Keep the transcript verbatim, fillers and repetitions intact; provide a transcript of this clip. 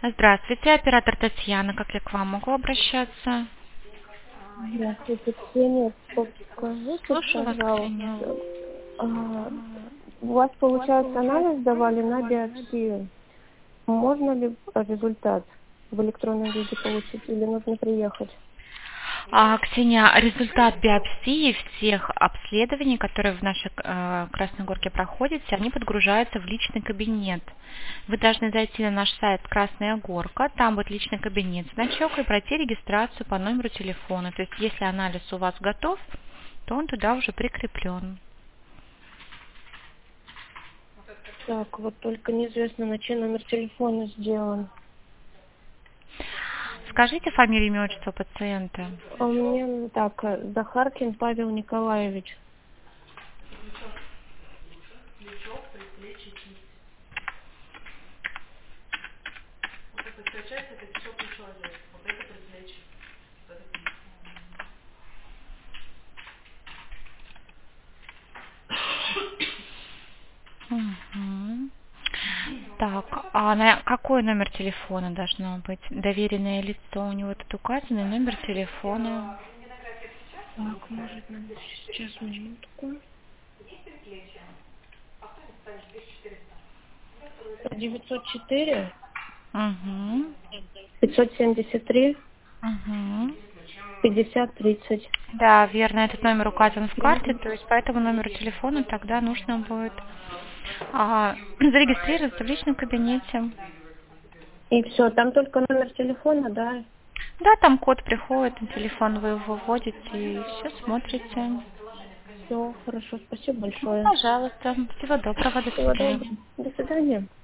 Здравствуйте, оператор Татьяна. Как я к вам могу обращаться? Здравствуйте, Ксения. Подскажите, Слушаю вас, Ксения. пожалуйста, а, у вас, получается, анализ давали на биопсию. Можно ли результат в электронном виде получить или нужно приехать? А, Ксения, результат биопсии всех обследований, которые в нашей э, Красной Горке проходите, они подгружаются в личный кабинет. Вы должны зайти на наш сайт Красная Горка, там будет личный кабинет, значок, и пройти регистрацию по номеру телефона. То есть, если анализ у вас готов, то он туда уже прикреплен. Так, вот только неизвестно, на чей номер телефона сделан. Скажите фамилию, имя, отчество пациента. А у меня так, Захаркин Павел Николаевич. Мгм. Так, а на какой номер телефона должно быть? Доверенное лицо у него тут указано, номер телефона. Так, может, номер сейчас, минутку. девятьсот четыре Угу. пятьсот семьдесят три Угу. пятьдесят тридцать. Да, верно, этот номер указан в карте, то есть по этому номеру телефона тогда нужно будет а, зарегистрироваться в личном кабинете. И все, там только номер телефона, да? Да, там код приходит, на телефон вы его вводите и все смотрите. Все, хорошо, спасибо Ну, большое. пожалуйста, всего доброго, до Всего свидания. доброго. До свидания.